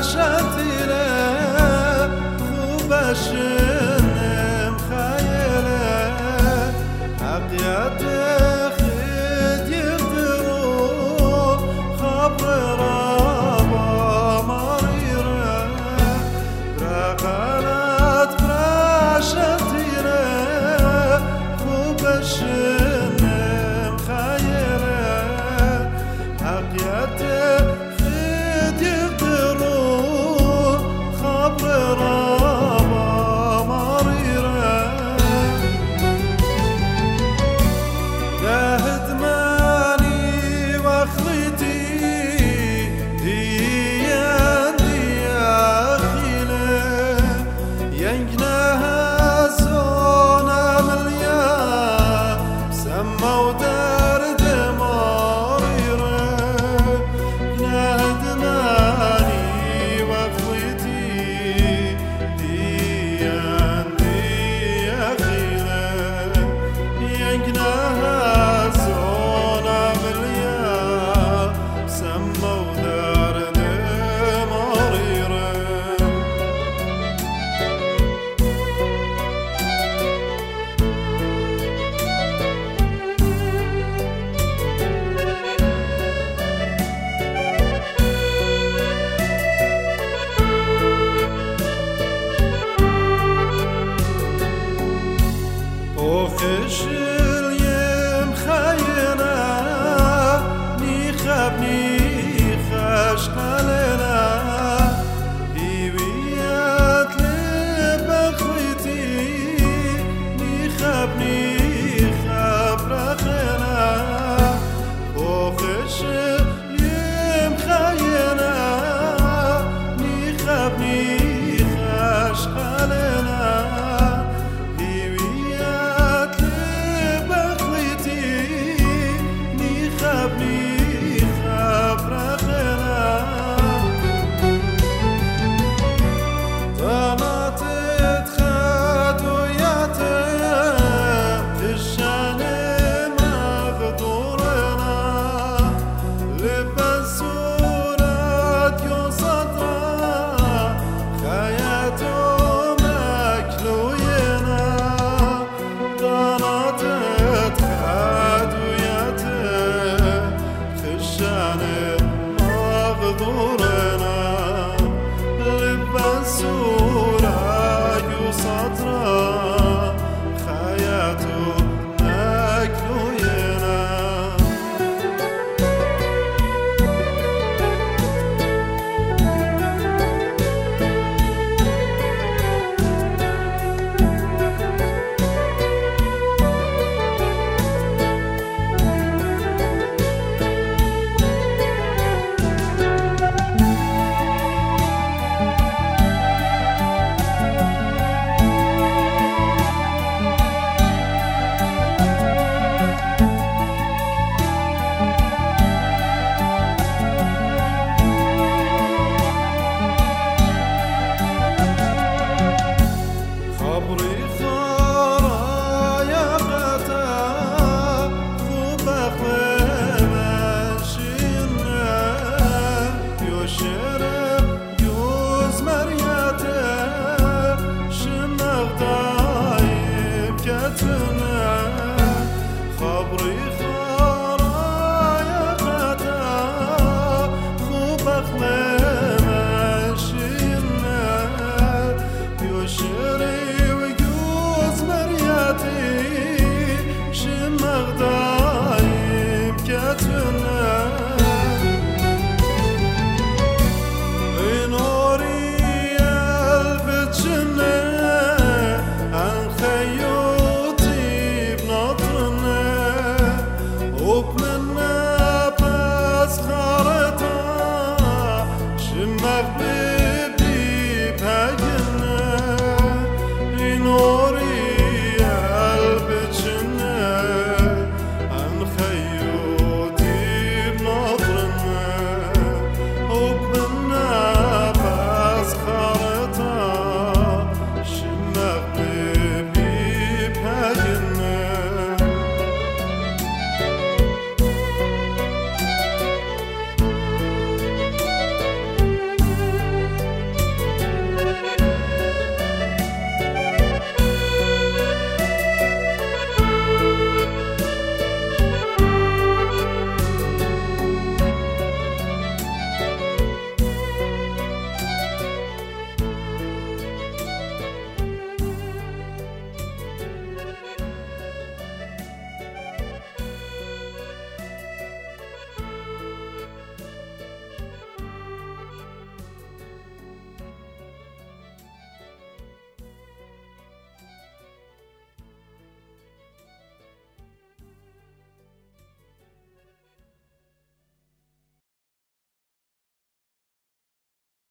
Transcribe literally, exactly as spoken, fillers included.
شتیره خوبشنم خیله حقیقت خید یقدرو خبر رابا مریره برقلت برا شتیره خوبشنم خیله حقیقت خید یقدرو خبر رابا مریره دهد مانی وخلتي ديان ديا خيله ينجنها زونا مليا سمو درد مريره دهد ماني وخلتي ديان ديا خيله ينجنها زونا مليا سمو درد مريره وخشل يم خينا نيخب نيخش قلنا هيويات لبخوتي نيخب نيخب رخنا وخشل يم خينا نيخب نيخش قلنا هيويات لبخوتي نيخب نيخب رخنا طمعت خدوياتم الشان مغدورنا لبس صورت يوسطا خياتو مكلوينا طمعت خدوياتم الشان مغدورنا لبس صورت يوسطا خياتو مكلوينا خبري خرايا قتا خوبخ ماشينا يوشرب يوز مرياته شمغ طايب كتنا خبري خرايا قتا خوبخ ماشينا يوشرب شمغ دايم كتنا نوري البتشنا عن خيوطي بنطرنا وبمنا بس خارطة شمغ